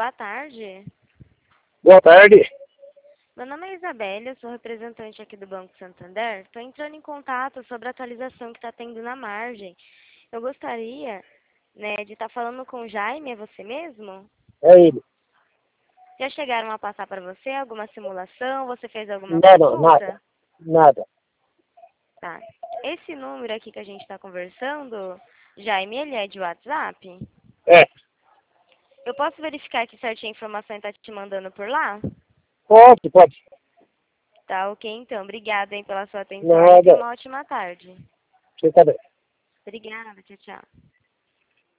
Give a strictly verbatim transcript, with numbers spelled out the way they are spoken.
Boa tarde. Boa tarde. Meu nome é Isabelle, eu sou representante aqui do Banco Santander. Estou entrando em contato sobre a atualização que está tendo na margem. Eu gostaria, né, de estar falando com o Jaime, é você mesmo? É ele. Já chegaram a passar para você alguma simulação? Você fez alguma Não, não, nada. consulta? Nada. Tá. Esse número aqui que a gente está conversando, Jaime, ele é de WhatsApp? É. Eu posso verificar que certinha informação está te mandando por lá? Pode, pode. Tá, ok, então. Obrigada, hein, pela sua atenção aí. Tenha Nada. uma ótima tarde. Você tá bem. Obrigada, tchau, tchau.